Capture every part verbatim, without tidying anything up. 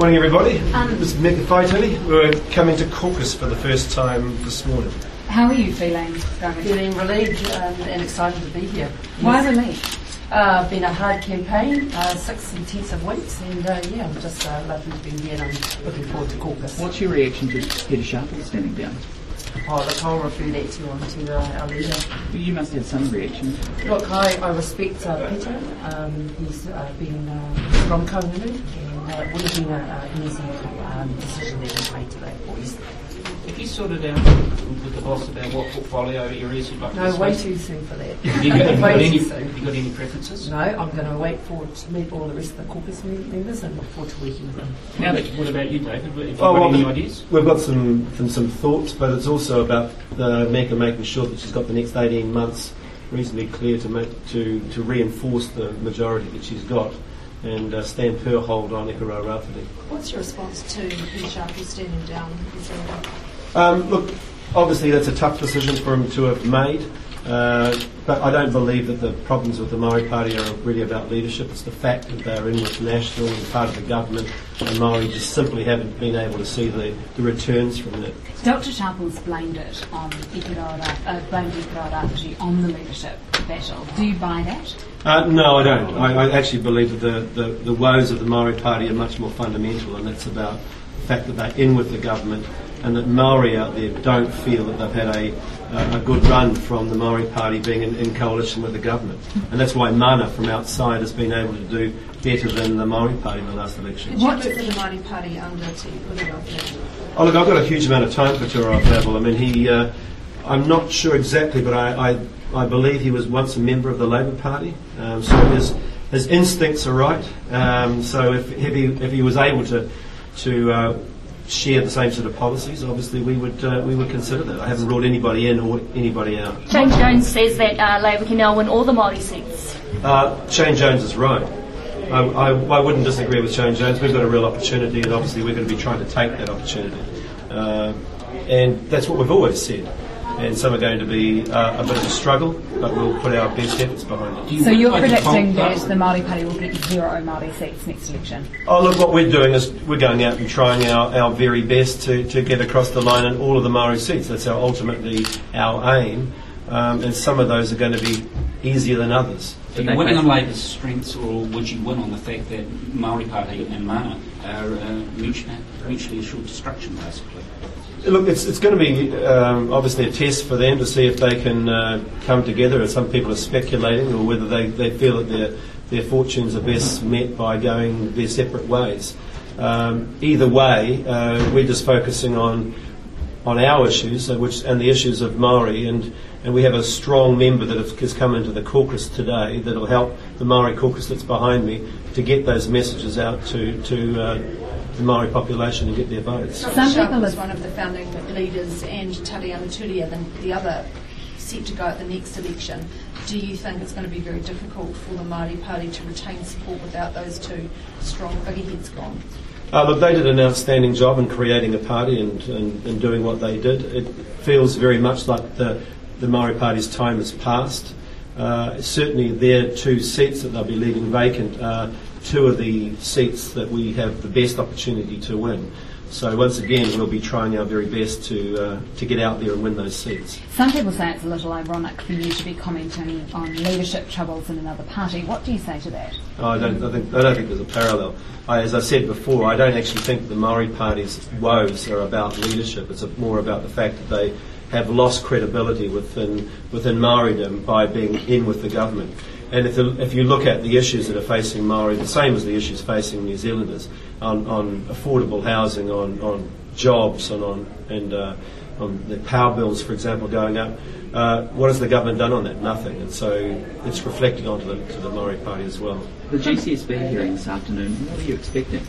Morning everybody, Um, this is Mick Faitili. We're coming to caucus for the first time this morning. How are you feeling, David? Feeling relieved um, and excited to be here. Why Yes. relieved? Uh, been a hard campaign, uh, six intensive weeks, and uh, yeah, I'm just uh, lucky to be here and I'm looking forward to caucus. What's your reaction to Peter Sharple standing down? Oh, look, I'll refer that to, on to uh, our leader. You must have some reaction. Look, I, I respect uh, Peter. Um, he's uh, been uh, from Kaununu, and uh, it would have been a, an easy um, decision that he's made today, boys. Have you sorted out with the boss about what portfolio areas you'd like to No, way discuss? too soon for that. Have you got, have you got Way any, too soon. have you got any preferences? No, I'm going to wait for to meet all the rest of the caucus mem- members and look forward to working with them. Now, that, what about you, David? Have you Oh, got well, any ideas? We've got some, some some thoughts, but it's also about uh, Mecca making sure that she's got the next eighteen months reasonably clear to make, to, to reinforce the majority that she's got and uh, stand her hold on Ikaroa Rauwhiti. What's your response to Peter Sharple standing down? Is there Um, look, obviously that's a tough decision for him to have made, uh, but I don't believe that the problems with the Māori Party are really about leadership. It's the fact that they're in with National and part of the government, and Māori just simply haven't been able to see the, the returns from that. Doctor Sharple's blamed it on Ikaroa, uh, blamed Ikaroa Rauwhiti on the leadership battle. Do you buy that? Uh, no, I don't. I, I actually believe that the, the, the woes of the Māori Party are much more fundamental, and that's about the fact that they're in with the government and that Māori out there don't feel that they've had a, uh, a good run from the Māori Party being in, in coalition with the government. And that's why Mana from outside has been able to do better than the Māori Party in the last election. Did you vote for the Māori Party under Te Purewa? Oh, look, I've got a huge amount of time for Te Rauwhiti. I mean, he, uh, I'm not sure exactly, but I, I, I believe he was once a member of the Labour Party. Um, so his, his instincts are right. Um, so if, if, he, if he was able to, to uh, share the same sort of policies, obviously we would uh, we would consider that. I haven't ruled anybody in or anybody out. Shane Jones says that uh, Labour can now win all the Māori seats. Uh, Shane Jones is right. I, I, I wouldn't disagree with Shane Jones. We've got a real opportunity, and obviously we're going to be trying to take that opportunity. Uh, and that's what we've always said. And some are going to be uh, a bit of a struggle, but we'll put our best efforts behind it. Do you So work you're like a predicting comp- that the Māori Party will get zero Māori seats next election? Oh, look, what we're doing is we're going out and trying our, our very best to, to get across the line in all of the Māori seats. That's our ultimately our aim. Um, and some of those are going to be easier than others. Are you winning on Labour's strengths, or would you win on the fact that Māori Party and Mana are uh, mutually, mutually assured destruction, basically? Look, it's it's going to be um, obviously a test for them to see if they can uh, come together. As some people are speculating, or whether they, they feel that their their fortunes are best met by going their separate ways. Um, either way, uh, we're just focusing on on our issues, uh, which and the issues of Māori, and and we have a strong member that have, has come into the caucus today that will help the Māori caucus that's behind me to get those messages out to to. Uh, the Māori population and get their votes. Some Doctor people Sharple was have- one of the founding leaders, and Tariana Turia, the, the other set to go at the next election. Do you think it's going to be very difficult for the Māori Party to retain support without those two strong figureheads gone? Uh, look, they did an outstanding job in creating a party and, and, and doing what they did. It feels very much like the, the Māori Party's time has passed. Uh, certainly their two seats that they'll be leaving vacant are two of the seats that we have the best opportunity to win. So once again, we'll be trying our very best to uh, to get out there and win those seats. Some people say it's a little ironic for you to be commenting on leadership troubles in another party. What do you say to that? Oh, I don't. I think. I don't think there's a parallel. I, as I said before, I don't actually think the Māori Party's woes are about leadership. It's more about the fact that they have lost credibility within within Māoridom by being in with the government. And if, the, if you look at the issues that are facing Māori, the same as the issues facing New Zealanders, on, on affordable housing, on, on jobs, and on and uh, on the power bills, for example, going up. Uh, what has the government done on that? Nothing. And so it's reflecting onto the, to the Māori Party as well. The G C S B hearing this afternoon, what are you expecting?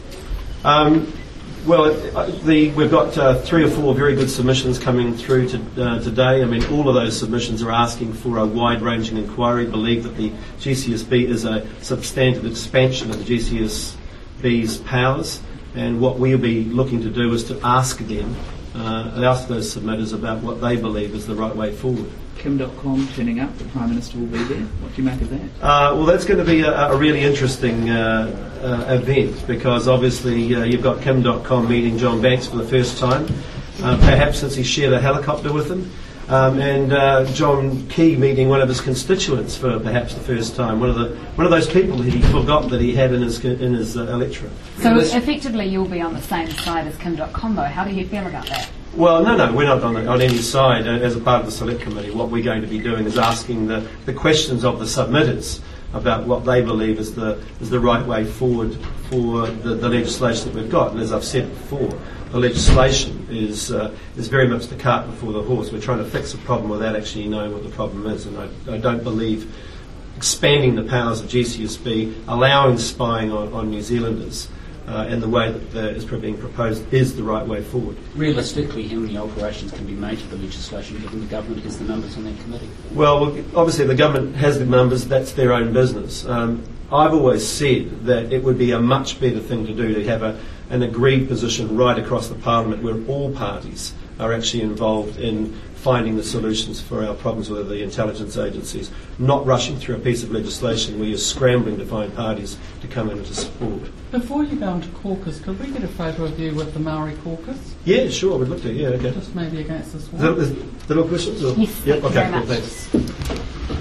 Um, well, uh, the, we've got uh, three or four very good submissions coming through to, uh, today. I mean, all of those submissions are asking for a wide-ranging inquiry, believe that the G C S B is a substantive expansion of the G C S B's powers, and what we'll be looking to do is to ask them, uh, ask those submitters about what they believe is the right way forward. Kim dot com turning up, the Prime Minister will be there. What do you make of that? Uh, well, that's going to be a, a really interesting uh, uh, event because obviously uh, you've got Kim dot com meeting John Banks for the first time, uh, perhaps since he shared a helicopter with him, um, and uh, John Key meeting one of his constituents for perhaps the first time, one of the one of those people that he forgot that he had in his in his uh, electorate. So effectively, you'll be on the same side as Kim dot com, though. How do you feel about that? Well, no, no, we're not on, on any side. As a part of the Select Committee, what we're going to be doing is asking the, the questions of the submitters about what they believe is the is the right way forward for the, the legislation that we've got. And as I've said before, the legislation is uh, is very much the cart before the horse. We're trying to fix a problem without actually knowing what the problem is, and I, I don't believe expanding the powers of G C S B, allowing spying on, on New Zealanders, Uh, and the way that uh, is being proposed is the right way forward. Realistically, how many alterations can be made to the legislation given the government has the numbers on that committee? Well, obviously the government has the numbers, that's their own business. Um, I've always said that it would be a much better thing to do to have a, an agreed position right across the Parliament where all parties are actually involved in finding the solutions for our problems with the intelligence agencies, not rushing through a piece of legislation where you're scrambling to find parties to come in and to support. Before you go into caucus, could we get a photo of you with the Maori caucus? Yeah, sure, we'd look to, yeah, okay. Just maybe against this Is wall. that, is, is that all questions? Or? Yes, Yep, thank you okay, very cool, much. thanks.